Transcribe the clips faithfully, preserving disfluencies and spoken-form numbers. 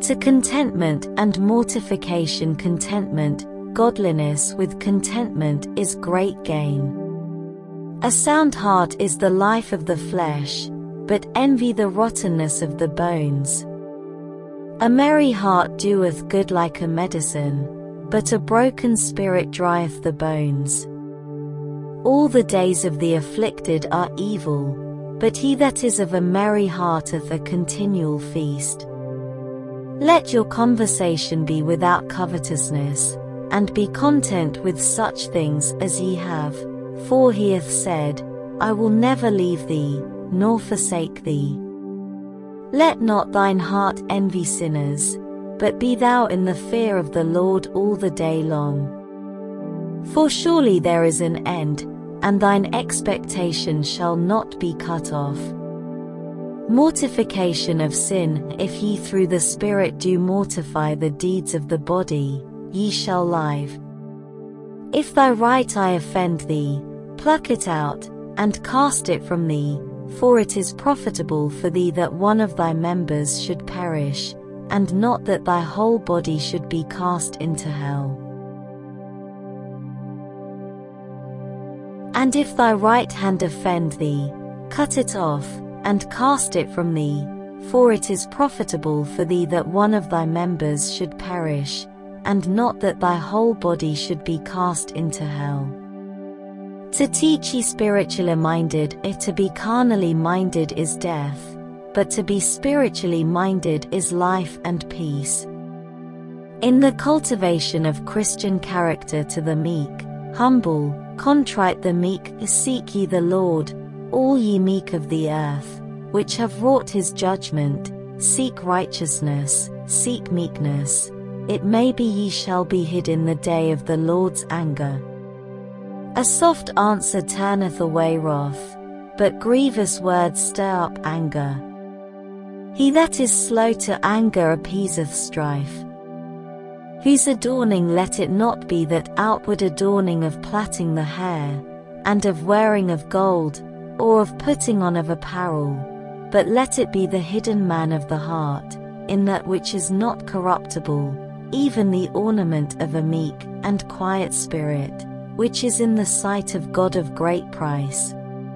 To contentment and mortification contentment, godliness with contentment is great gain. A sound heart is the life of the flesh, but envy the rottenness of the bones. A merry heart doeth good like a medicine, but a broken spirit drieth the bones. All the days of the afflicted are evil, but he that is of a merry heart hath a continual feast. Let your conversation be without covetousness, and be content with such things as ye have, for he hath said, I will never leave thee, nor forsake thee. Let not thine heart envy sinners, but be thou in the fear of the Lord all the day long. For surely there is an end, and thine expectation shall not be cut off. Mortification of sin. If ye through the Spirit do mortify the deeds of the body, ye shall live. If thy right eye offend thee, pluck it out, and cast it from thee, for it is profitable for thee that one of thy members should perish, and not that thy whole body should be cast into hell. And if thy right hand offend thee, cut it off, and cast it from thee, for it is profitable for thee that one of thy members should perish, and not that thy whole body should be cast into hell. To teach ye spiritually minded, if to be carnally minded is death, but to be spiritually minded is life and peace. In the cultivation of Christian character to the meek, humble, contrite the meek, seek ye the Lord, all ye meek of the earth, which have wrought his judgment, seek righteousness, seek meekness, it may be ye shall be hid in the day of the Lord's anger. A soft answer turneth away wrath, but grievous words stir up anger. He that is slow to anger appeaseth strife. Whose adorning let it not be that outward adorning of plaiting the hair, and of wearing of gold, or of putting on of apparel, but let it be the hidden man of the heart, in that which is not corruptible, even the ornament of a meek and quiet spirit, which is in the sight of God of great price.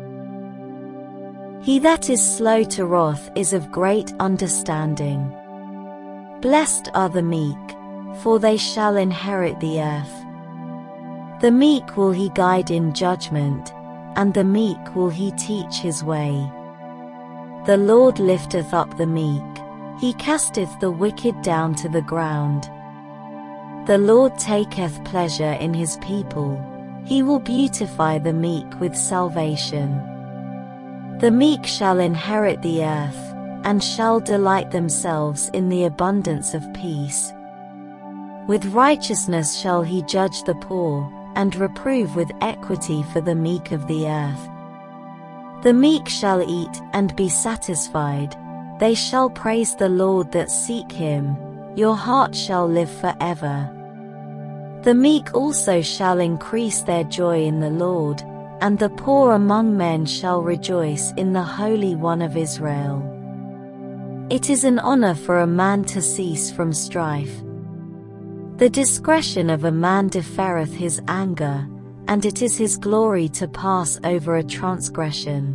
He that is slow to wrath is of great understanding. Blessed are the meek, for they shall inherit the earth. The meek will he guide in judgment, and the meek will he teach his way. The Lord lifteth up the meek, he casteth the wicked down to the ground. The Lord taketh pleasure in his people, he will beautify the meek with salvation. The meek shall inherit the earth, and shall delight themselves in the abundance of peace. With righteousness shall he judge the poor, and reprove with equity for the meek of the earth. The meek shall eat and be satisfied, they shall praise the Lord that seek him, your heart shall live forever. The meek also shall increase their joy in the Lord, and the poor among men shall rejoice in the Holy One of Israel. It is an honor for a man to cease from strife. The discretion of a man deferreth his anger, and it is his glory to pass over a transgression.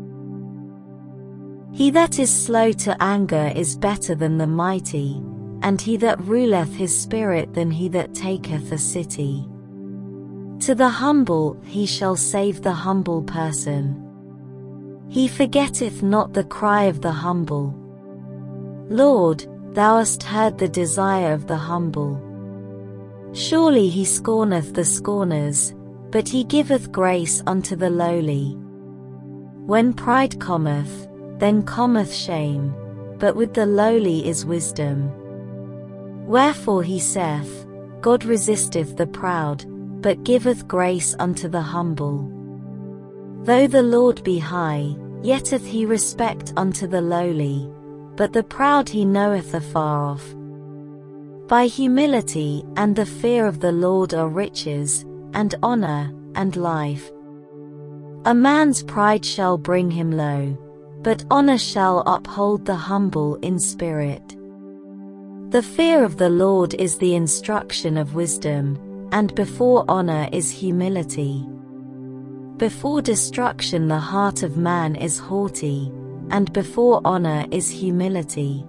He that is slow to anger is better than the mighty, and he that ruleth his spirit than he that taketh a city. To the humble he shall save the humble person. He forgetteth not the cry of the humble. Lord, thou hast heard the desire of the humble. Surely he scorneth the scorners, but he giveth grace unto the lowly. When pride cometh, then cometh shame, but with the lowly is wisdom. Wherefore he saith, God resisteth the proud, but giveth grace unto the humble. Though the Lord be high, yet hath he respect unto the lowly, but the proud he knoweth afar off. By humility and the fear of the Lord are riches, and honor, and life. A man's pride shall bring him low, but honor shall uphold the humble in spirit. The fear of the Lord is the instruction of wisdom, and before honor is humility. Before destruction the heart of man is haughty, and before honor is humility.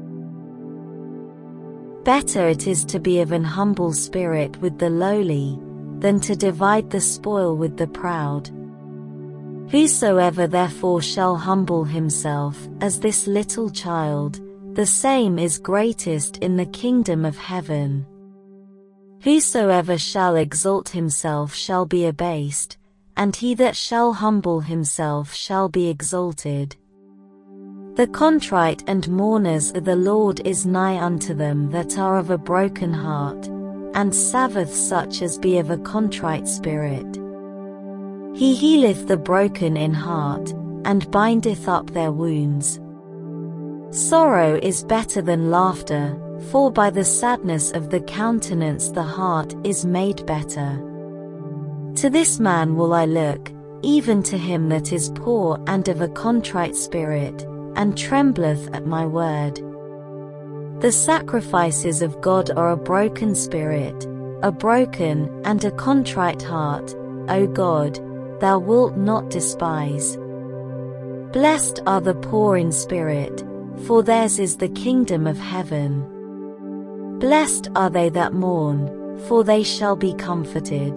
Better it is to be of an humble spirit with the lowly, than to divide the spoil with the proud. Whosoever therefore shall humble himself as this little child, the same is greatest in the kingdom of heaven. Whosoever shall exalt himself shall be abased, and he that shall humble himself shall be exalted. The contrite and mourners of the Lord is nigh unto them that are of a broken heart, and saveth such as be of a contrite spirit. He healeth the broken in heart, and bindeth up their wounds. Sorrow is better than laughter, for by the sadness of the countenance the heart is made better. To this man will I look, even to him that is poor and of a contrite spirit, and trembleth at my word. The sacrifices of God are a broken spirit, a broken and a contrite heart, O God, thou wilt not despise. Blessed are the poor in spirit, for theirs is the kingdom of heaven. Blessed are they that mourn, for they shall be comforted.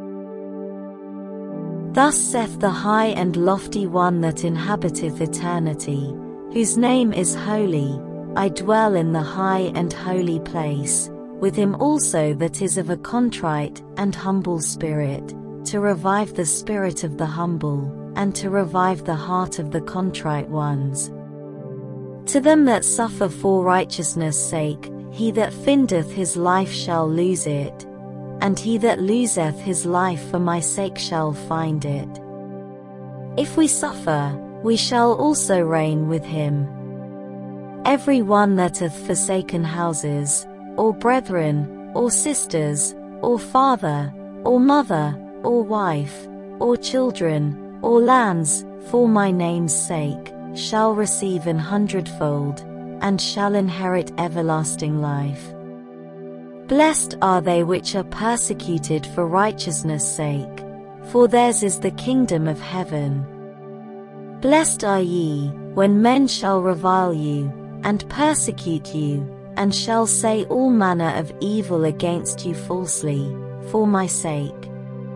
Thus saith the high and lofty one that inhabiteth eternity, whose name is holy, I dwell in the high and holy place, with him also that is of a contrite and humble spirit, to revive the spirit of the humble, and to revive the heart of the contrite ones. To them that suffer for righteousness' sake, he that findeth his life shall lose it, and he that loseth his life for my sake shall find it. If we suffer, we shall also reign with him. Every one that hath forsaken houses, or brethren, or sisters, or father, or mother, or wife, or children, or lands, for my name's sake, shall receive an hundredfold, and shall inherit everlasting life. Blessed are they which are persecuted for righteousness' sake, for theirs is the kingdom of heaven. Blessed are ye, when men shall revile you, and persecute you, and shall say all manner of evil against you falsely, for my sake.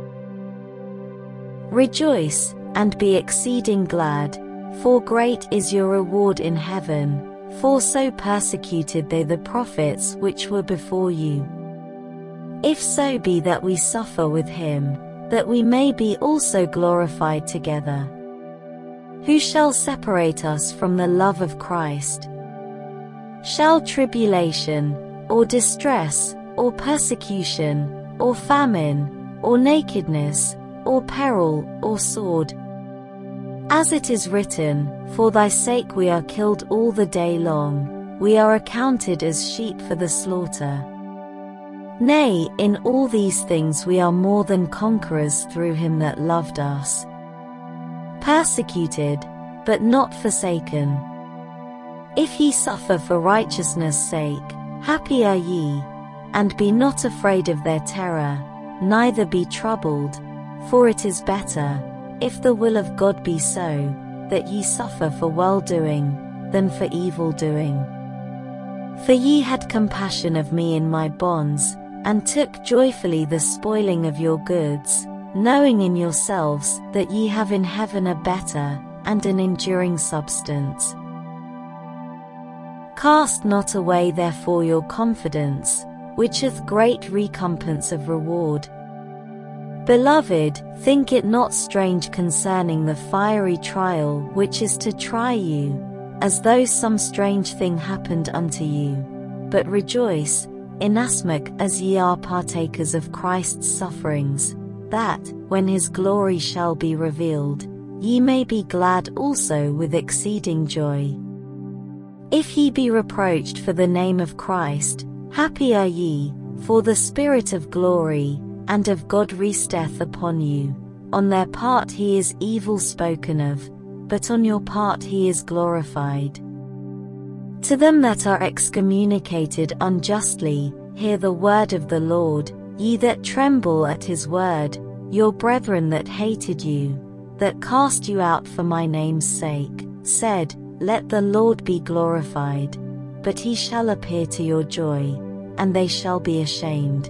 Rejoice, and be exceeding glad, for great is your reward in heaven, for so persecuted they the prophets which were before you. If so be that we suffer with him, that we may be also glorified together. Who shall separate us from the love of Christ? Shall tribulation, or distress, or persecution, or famine, or nakedness, or peril, or sword? As it is written, for thy sake we are killed all the day long, we are accounted as sheep for the slaughter. Nay, in all these things we are more than conquerors through him that loved us. Persecuted, but not forsaken. If ye suffer for righteousness' sake, happy are ye, and be not afraid of their terror, neither be troubled, for it is better, if the will of God be so, that ye suffer for well-doing, than for evil-doing. For ye had compassion of me in my bonds, and took joyfully the spoiling of your goods, knowing in yourselves that ye have in heaven a better, and an enduring substance. Cast not away therefore your confidence, which hath great recompense of reward. Beloved, think it not strange concerning the fiery trial which is to try you, as though some strange thing happened unto you, but rejoice, inasmuch as ye are partakers of Christ's sufferings, that, when his glory shall be revealed, ye may be glad also with exceeding joy. If ye be reproached for the name of Christ, happy are ye, for the Spirit of glory and of God resteth upon you. On their part he is evil spoken of, but on your part he is glorified. To them that are excommunicated unjustly, hear the word of the Lord, ye that tremble at his word, your brethren that hated you, that cast you out for my name's sake, said, Let the Lord be glorified. But he shall appear to your joy, and they shall be ashamed.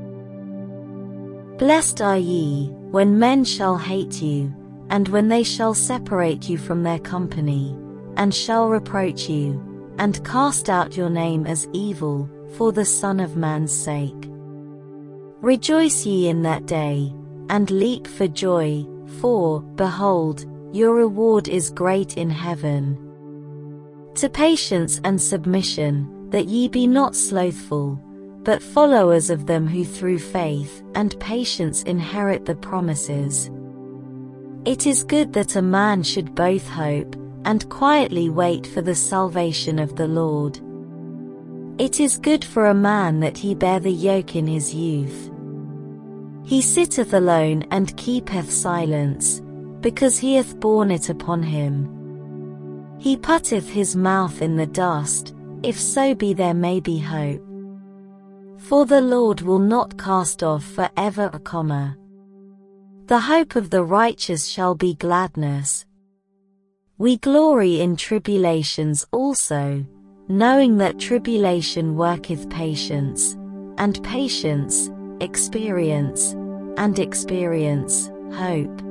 Blessed are ye, when men shall hate you, and when they shall separate you from their company, and shall reproach you, and cast out your name as evil, for the Son of Man's sake. Rejoice ye in that day, and leap for joy, for, behold, your reward is great in heaven. To patience and submission, that ye be not slothful, but followers of them who through faith and patience inherit the promises. It is good that a man should both hope and quietly wait for the salvation of the Lord. It is good for a man that he bear the yoke in his youth. He sitteth alone and keepeth silence, because he hath borne it upon him. He putteth his mouth in the dust, if so be there may be hope. For the Lord will not cast off for ever a comma. The hope of the righteous shall be gladness. We glory in tribulations also, knowing that tribulation worketh patience, and patience, experience, and experience, hope.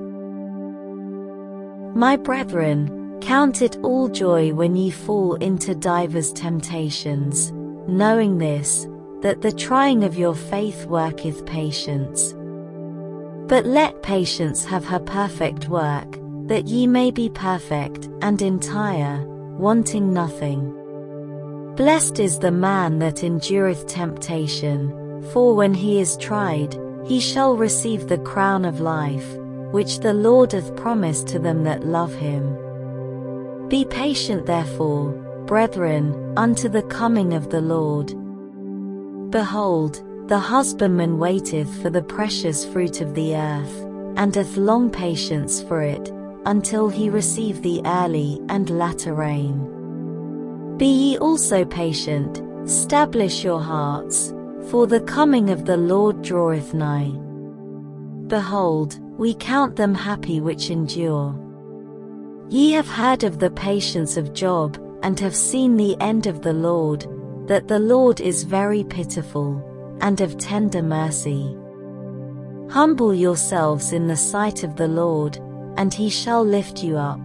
My brethren, count it all joy when ye fall into divers temptations, knowing this, that the trying of your faith worketh patience. But let patience have her perfect work, that ye may be perfect and entire, wanting nothing. Blessed is the man that endureth temptation, for when he is tried, he shall receive the crown of life, which the Lord hath promised to them that love him. Be patient therefore, brethren, unto the coming of the Lord. Behold, the husbandman waiteth for the precious fruit of the earth, and hath long patience for it, until he receive the early and latter rain. Be ye also patient, stablish your hearts, for the coming of the Lord draweth nigh. Behold, we count them happy which endure. Ye have heard of the patience of Job, and have seen the end of the Lord, that the Lord is very pitiful, and of tender mercy. Humble yourselves in the sight of the Lord, and he shall lift you up.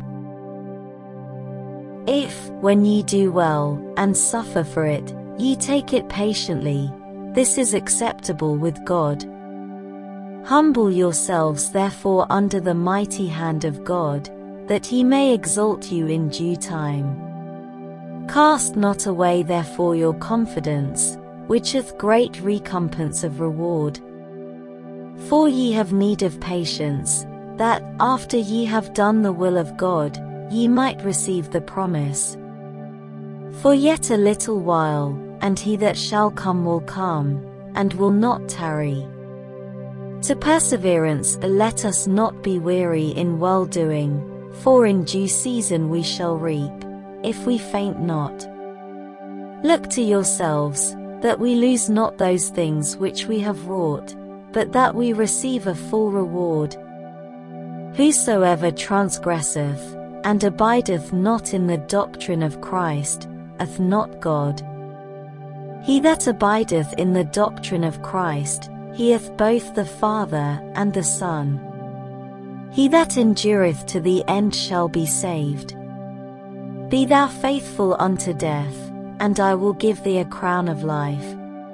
If, when ye do well, and suffer for it, ye take it patiently, this is acceptable with God. Humble yourselves therefore under the mighty hand of God, that he may exalt you in due time. Cast not away therefore your confidence, which hath great recompense of reward. For ye have need of patience, that, after ye have done the will of God, ye might receive the promise. For yet a little while, and he that shall come will come, and will not tarry. To perseverance let us not be weary in well-doing, for in due season we shall reap, if we faint not. Look to yourselves, that we lose not those things which we have wrought, but that we receive a full reward. Whosoever transgresseth, and abideth not in the doctrine of Christ, hath not God. He that abideth in the doctrine of Christ, he hath both the Father and the Son. He that endureth to the end shall be saved. Be thou faithful unto death, and I will give thee a crown of life.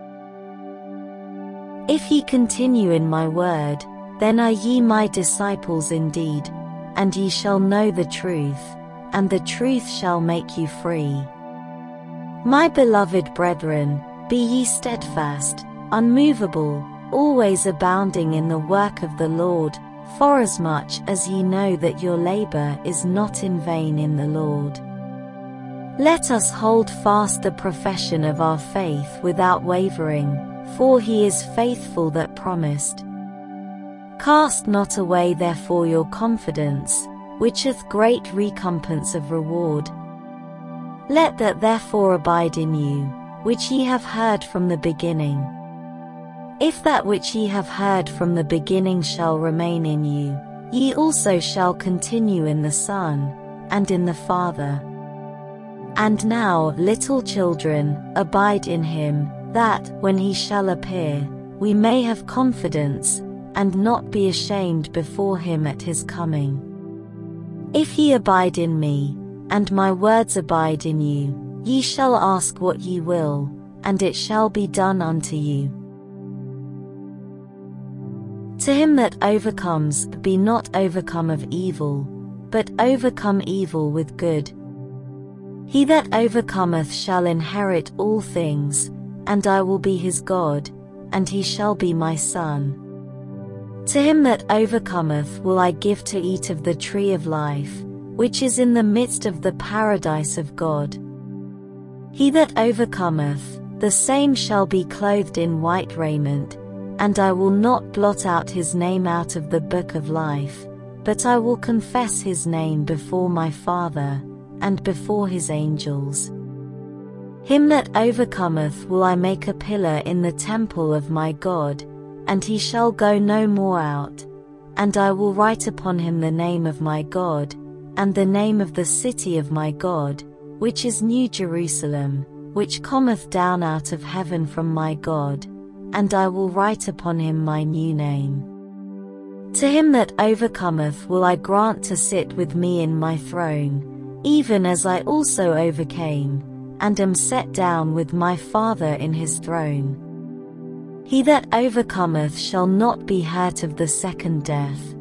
If ye continue in my word, then are ye my disciples indeed, and ye shall know the truth, and the truth shall make you free. My beloved brethren, be ye steadfast, unmovable, always abounding in the work of the Lord, forasmuch as ye know that your labor is not in vain in the Lord. Let us hold fast the profession of our faith without wavering, for he is faithful that promised. Cast not away therefore your confidence, which hath great recompense of reward. Let that therefore abide in you, which ye have heard from the beginning. If that which ye have heard from the beginning shall remain in you, ye also shall continue in the Son, and in the Father. And now, little children, abide in him, that, when he shall appear, we may have confidence, and not be ashamed before him at his coming. If ye abide in me, and my words abide in you, ye shall ask what ye will, and it shall be done unto you. To him that overcomes, be not overcome of evil, but overcome evil with good. He that overcometh shall inherit all things, and I will be his God, and he shall be my son. To him that overcometh will I give to eat of the tree of life, which is in the midst of the paradise of God. He that overcometh, the same shall be clothed in white raiment, and I will not blot out his name out of the book of life, but I will confess his name before my Father, and before his angels. Him that overcometh will I make a pillar in the temple of my God, and he shall go no more out, and I will write upon him the name of my God, and the name of the city of my God, which is New Jerusalem, which cometh down out of heaven from my God, and I will write upon him my new name. To him that overcometh will I grant to sit with me in my throne, even as I also overcame, and am set down with my Father in his throne. He that overcometh shall not be hurt of the second death.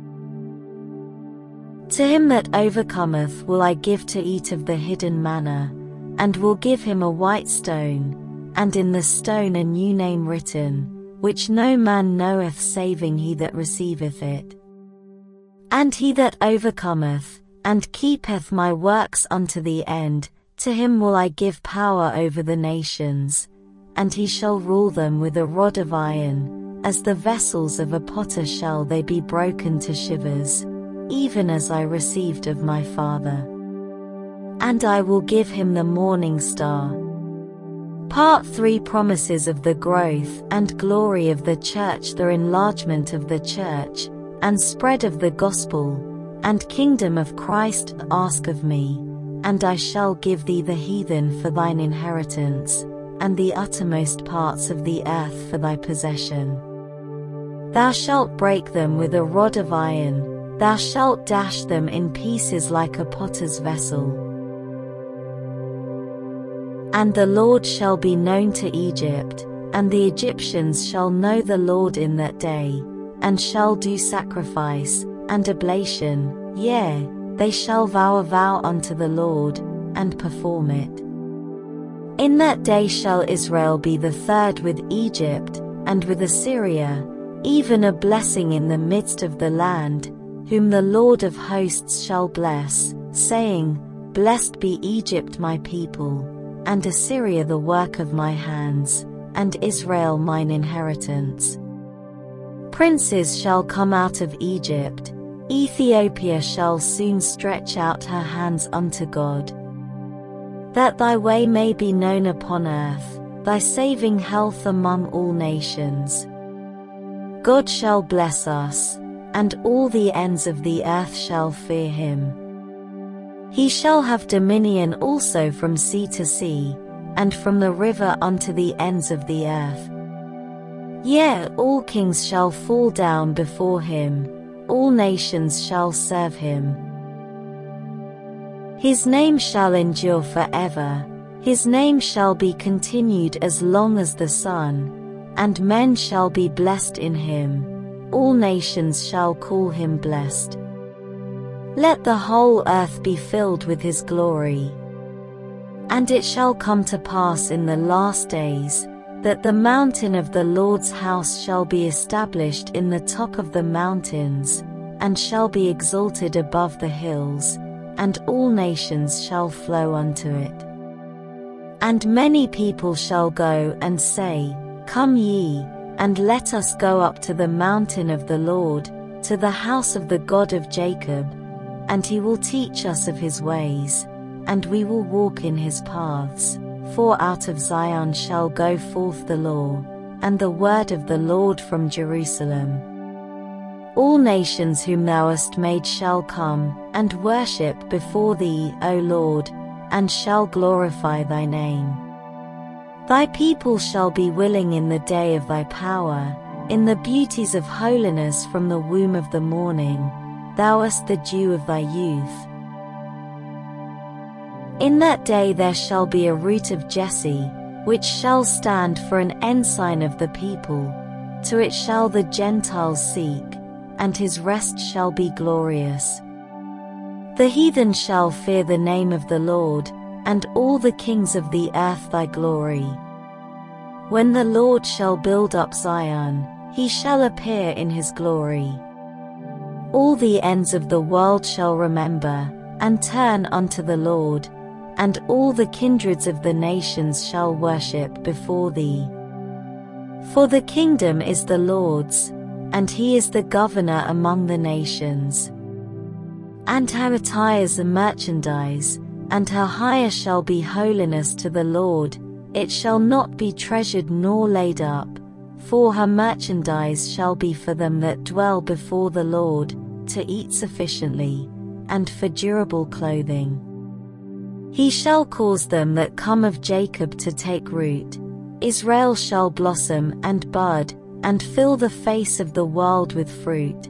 To him that overcometh will I give to eat of the hidden manna, and will give him a white stone, and in the stone a new name written, which no man knoweth saving he that receiveth it. And he that overcometh, and keepeth my works unto the end, to him will I give power over the nations, and he shall rule them with a rod of iron, as the vessels of a potter shall they be broken to shivers, even as I received of my Father. And I will give him the morning star. Part three Promises of the growth and glory of the church, the enlargement of the church, and spread of the gospel, and kingdom of Christ. Ask of me, and I shall give thee the heathen for thine inheritance, and the uttermost parts of the earth for thy possession. Thou shalt break them with a rod of iron, thou shalt dash them in pieces like a potter's vessel. And the Lord shall be known to Egypt, and the Egyptians shall know the Lord in that day, and shall do sacrifice, and oblation, yea, they shall vow a vow unto the Lord, and perform it. In that day shall Israel be the third with Egypt, and with Assyria, even a blessing in the midst of the land, whom the Lord of hosts shall bless, saying, Blessed be Egypt my people, and Assyria the work of my hands, and Israel mine inheritance. Princes shall come out of Egypt, Ethiopia shall soon stretch out her hands unto God. That thy way may be known upon earth, thy saving health among all nations. God shall bless us, and all the ends of the earth shall fear him. He shall have dominion also from sea to sea, and from the river unto the ends of the earth. Yea, all kings shall fall down before him, all nations shall serve him. His name shall endure forever, his name shall be continued as long as the sun, and men shall be blessed in him, all nations shall call him blessed. Let the whole earth be filled with his glory. And it shall come to pass in the last days, that the mountain of the Lord's house shall be established in the top of the mountains, and shall be exalted above the hills, and all nations shall flow unto it. And many people shall go and say, Come ye, and let us go up to the mountain of the Lord, to the house of the God of Jacob, and he will teach us of his ways, and we will walk in his paths. For out of Zion shall go forth the law, and the word of the Lord from Jerusalem. All nations whom thou hast made shall come, and worship before thee, O Lord, and shall glorify thy name. Thy people shall be willing in the day of thy power, in the beauties of holiness from the womb of the morning. Thou hast the dew of thy youth. In that day there shall be a root of Jesse, which shall stand for an ensign of the people. To it shall the Gentiles seek, and his rest shall be glorious. The heathen shall fear the name of the Lord, and all the kings of the earth thy glory. When the Lord shall build up Zion, he shall appear in his glory. All the ends of the world shall remember, and turn unto the Lord, and all the kindreds of the nations shall worship before thee. For the kingdom is the Lord's, and he is the governor among the nations. And her attires are merchandise, and her hire shall be holiness to the Lord. It shall not be treasured nor laid up, for her merchandise shall be for them that dwell before the Lord, to eat sufficiently, and for durable clothing. He shall cause them that come of Jacob to take root. Israel shall blossom and bud, and fill the face of the world with fruit.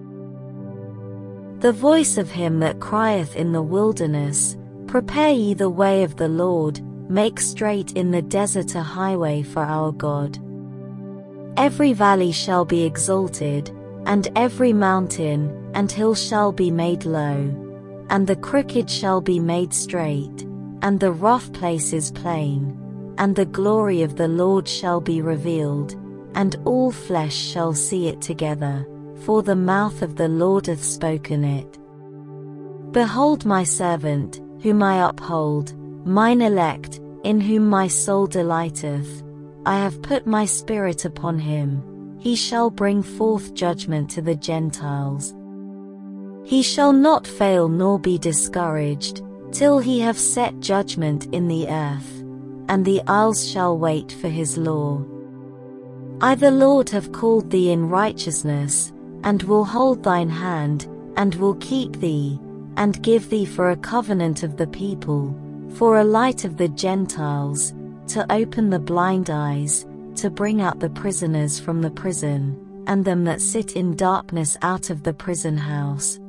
The voice of him that crieth in the wilderness, prepare ye the way of the Lord, make straight in the desert a highway for our God. Every valley shall be exalted, and every mountain and hill shall be made low, and the crooked shall be made straight, and the rough places plain, and the glory of the Lord shall be revealed, and all flesh shall see it together, for the mouth of the Lord hath spoken it. Behold my servant, whom I uphold, mine elect, in whom my soul delighteth. I have put my spirit upon him. He shall bring forth judgment to the Gentiles. He shall not fail nor be discouraged, till he have set judgment in the earth, and the isles shall wait for his law. I the Lord have called thee in righteousness, and will hold thine hand, and will keep thee, and give thee for a covenant of the people, for a light of the Gentiles, to open the blind eyes, to bring out the prisoners from the prison, and them that sit in darkness out of the prison house.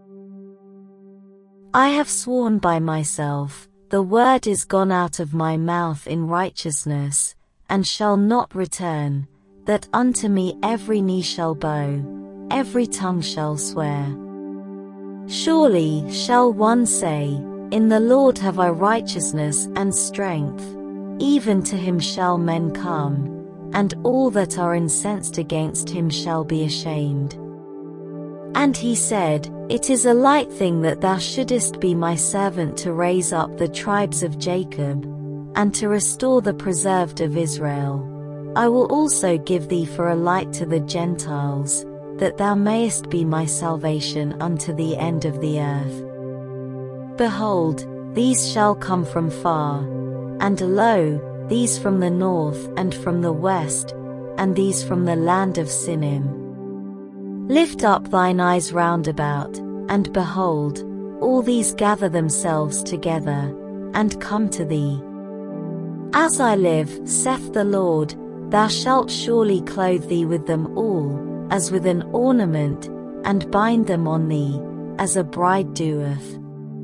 I have sworn by myself, the word is gone out of my mouth in righteousness, and shall not return, that unto me every knee shall bow, every tongue shall swear. Surely shall one say, in the Lord have I righteousness and strength, even to him shall men come, and all that are incensed against him shall be ashamed. And he said, It is a light thing that thou shouldest be my servant to raise up the tribes of Jacob, and to restore the preserved of Israel. I will also give thee for a light to the Gentiles, that thou mayest be my salvation unto the end of the earth. Behold, these shall come from far, and lo, these from the north and from the west, and these from the land of Sinim. Lift up thine eyes round about, and behold, all these gather themselves together, and come to thee. As I live, saith the Lord, thou shalt surely clothe thee with them all, as with an ornament, and bind them on thee, as a bride doeth.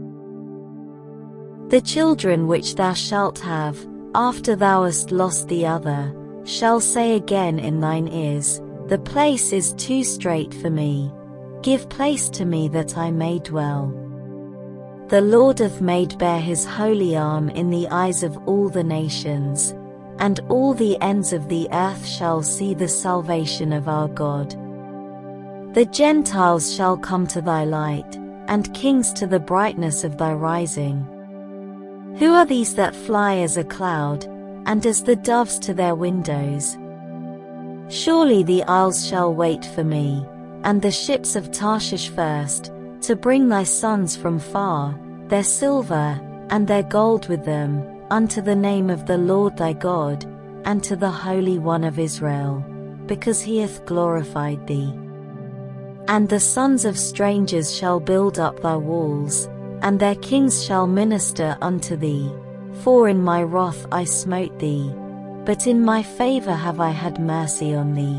The children which thou shalt have, after thou hast lost the other, shall say again in thine ears, The place is too strait for me. Give place to me that I may dwell. The Lord hath made bare his holy arm in the eyes of all the nations, and all the ends of the earth shall see the salvation of our God. The Gentiles shall come to thy light, and kings to the brightness of thy rising. Who are these that fly as a cloud, and as the doves to their windows? Surely the isles shall wait for me, and the ships of Tarshish first, to bring thy sons from far, their silver, and their gold with them, unto the name of the Lord thy God, and to the Holy One of Israel, because he hath glorified thee. And the sons of strangers shall build up thy walls, and their kings shall minister unto thee. For in my wrath I smote thee, but in my favor have I had mercy on thee.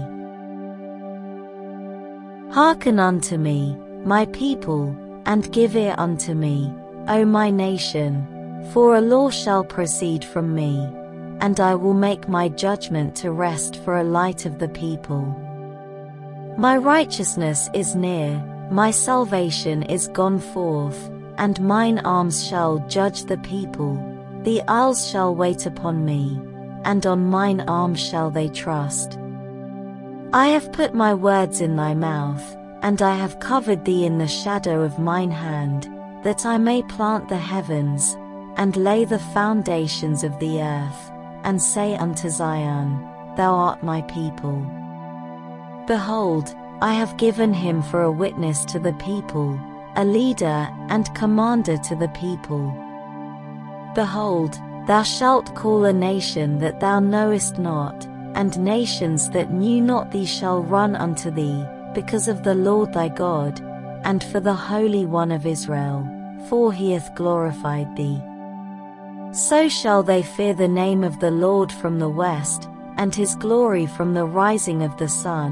Hearken unto me, my people, and give ear unto me, O my nation, for a law shall proceed from me, and I will make my judgment to rest for a light of the people. My righteousness is near, my salvation is gone forth, and mine arms shall judge the people. The isles shall wait upon me, and on mine arm shall they trust. I have put my words in thy mouth, and I have covered thee in the shadow of mine hand, that I may plant the heavens, and lay the foundations of the earth, and say unto Zion, Thou art my people. Behold, I have given him for a witness to the people, a leader and commander to the people. Behold, thou shalt call a nation that thou knowest not, and nations that knew not thee shall run unto thee, because of the Lord thy God, and for the Holy One of Israel, for he hath glorified thee. So shall they fear the name of the Lord from the west, and his glory from the rising of the sun.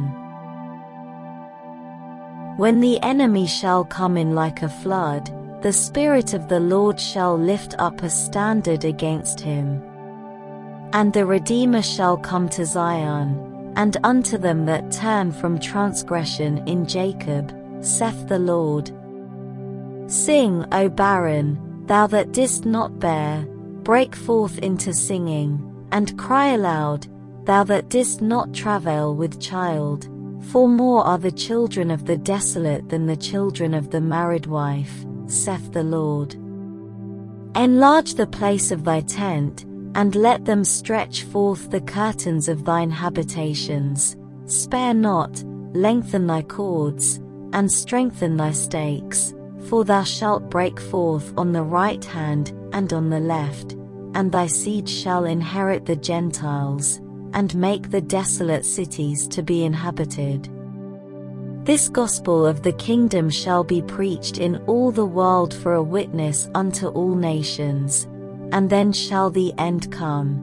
When the enemy shall come in like a flood, the Spirit of the Lord shall lift up a standard against him. And the Redeemer shall come to Zion, and unto them that turn from transgression in Jacob, saith the Lord. Sing, O barren, thou that didst not bear, break forth into singing, and cry aloud, thou that didst not travail with child, for more are the children of the desolate than the children of the married wife, saith the Lord. Enlarge the place of thy tent, and let them stretch forth the curtains of thine habitations. Spare not, lengthen thy cords, and strengthen thy stakes, for thou shalt break forth on the right hand and on the left, and thy seed shall inherit the Gentiles, and make the desolate cities to be inhabited. This gospel of the kingdom shall be preached in all the world for a witness unto all nations, and then shall the end come.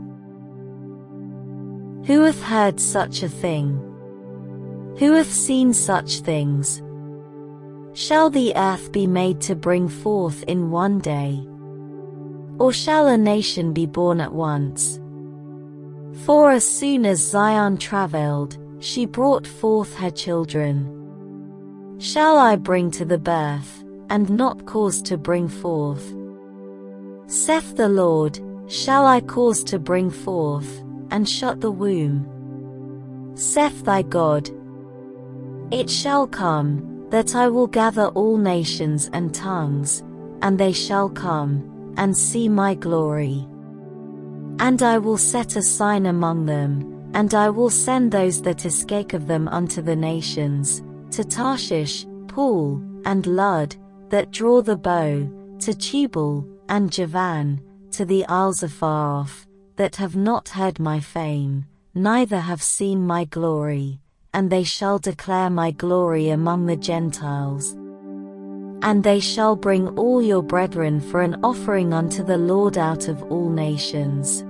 Who hath heard such a thing? Who hath seen such things? Shall the earth be made to bring forth in one day? Or shall a nation be born at once? For as soon as Zion travailed, she brought forth her children. Shall I bring to the birth, and not cause to bring forth? Saith the Lord, shall I cause to bring forth, and shut the womb? Saith thy God. It shall come, that I will gather all nations and tongues, and they shall come, and see my glory. And I will set a sign among them, and I will send those that escape of them unto the nations, to Tarshish, Pool, and Lud, that draw the bow, to Tubal, and Javan, to the isles afar off, that have not heard my fame, neither have seen my glory, and they shall declare my glory among the Gentiles. And they shall bring all your brethren for an offering unto the Lord out of all nations.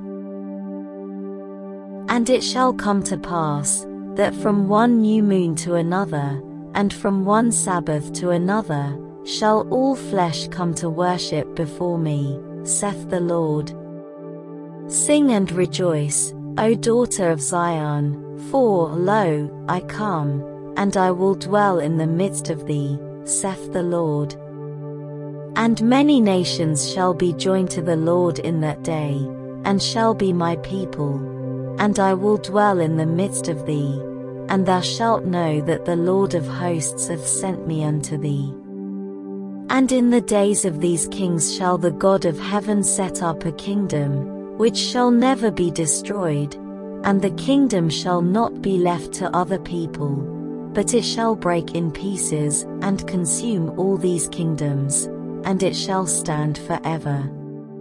And it shall come to pass, that from one new moon to another, and from one Sabbath to another, shall all flesh come to worship before me, saith the Lord. Sing and rejoice, O daughter of Zion, for, lo, I come, and I will dwell in the midst of thee, saith the Lord. And many nations shall be joined to the Lord in that day, and shall be my people, and I will dwell in the midst of thee, and thou shalt know that the Lord of hosts hath sent me unto thee. And in the days of these kings shall the God of heaven set up a kingdom, which shall never be destroyed, and the kingdom shall not be left to other people, but it shall break in pieces, and consume all these kingdoms, and it shall stand forever.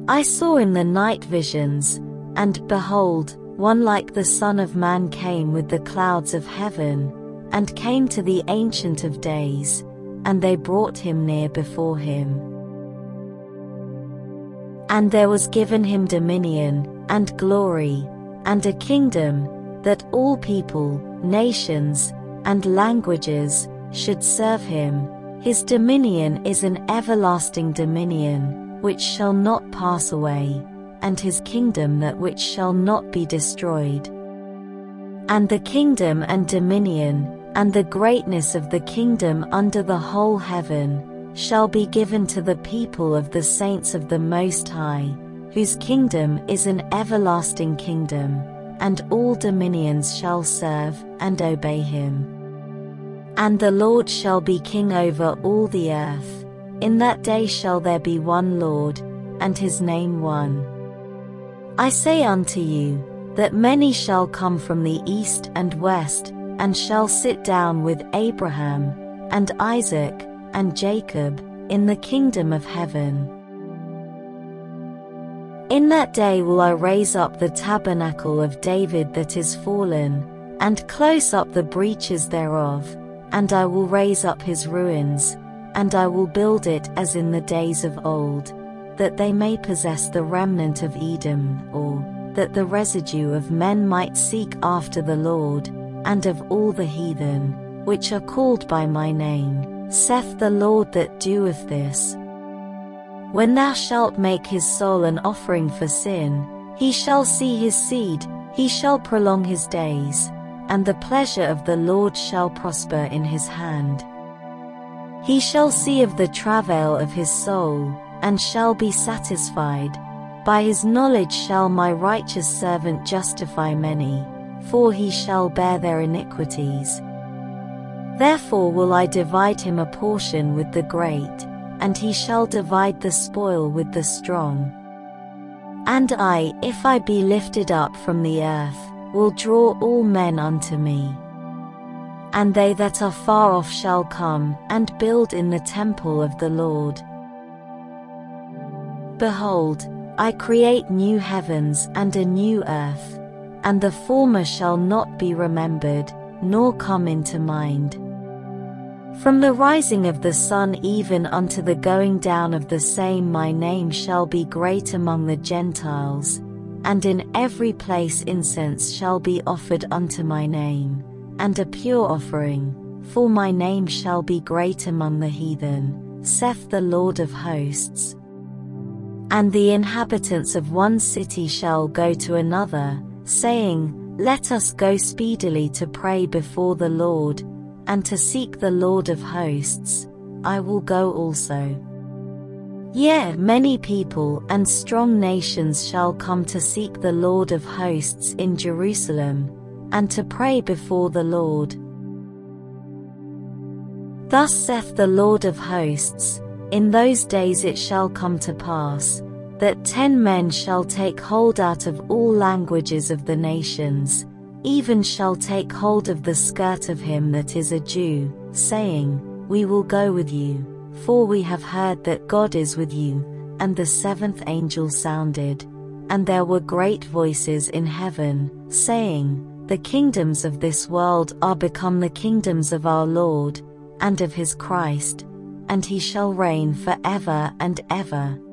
I saw in the night visions, and behold, one like the Son of Man came with the clouds of heaven, and came to the Ancient of Days, and they brought him near before him. And there was given him dominion, and glory, and a kingdom, that all people, nations, and languages should serve him. His dominion is an everlasting dominion, which shall not pass away, and his kingdom that which shall not be destroyed. And the kingdom and dominion, and the greatness of the kingdom under the whole heaven, shall be given to the people of the saints of the Most High, whose kingdom is an everlasting kingdom, and all dominions shall serve and obey him. And the Lord shall be king over all the earth. In that day shall there be one Lord, and his name one. I say unto you, that many shall come from the east and west, and shall sit down with Abraham, and Isaac, and Jacob, in the kingdom of heaven. In that day will I raise up the tabernacle of David that is fallen, and close up the breaches thereof, and I will raise up his ruins, and I will build it as in the days of old, that they may possess the remnant of Edom, or that the residue of men might seek after the Lord, and of all the heathen, which are called by my name, saith the Lord that doeth this. When thou shalt make his soul an offering for sin, he shall see his seed, he shall prolong his days, and the pleasure of the Lord shall prosper in his hand. He shall see of the travail of his soul, and shall be satisfied. By his knowledge shall my righteous servant justify many, for he shall bear their iniquities. Therefore will I divide him a portion with the great, and he shall divide the spoil with the strong. And I, if I be lifted up from the earth, will draw all men unto me. And they that are far off shall come, and build in the temple of the Lord. Behold, I create new heavens and a new earth, and the former shall not be remembered, nor come into mind. From the rising of the sun even unto the going down of the same my name shall be great among the Gentiles, and in every place incense shall be offered unto my name, and a pure offering, for my name shall be great among the heathen, saith the Lord of hosts. And the inhabitants of one city shall go to another, saying, Let us go speedily to pray before the Lord, and to seek the Lord of hosts. I will go also. Yea, many people and strong nations shall come to seek the Lord of hosts in Jerusalem, and to pray before the Lord. Thus saith the Lord of hosts, in those days it shall come to pass, that ten men shall take hold out of all languages of the nations, even shall take hold of the skirt of him that is a Jew, saying, We will go with you, for we have heard that God is with you. And the seventh angel sounded, and there were great voices in heaven, saying, The kingdoms of this world are become the kingdoms of our Lord, and of his Christ, and he shall reign for ever and ever.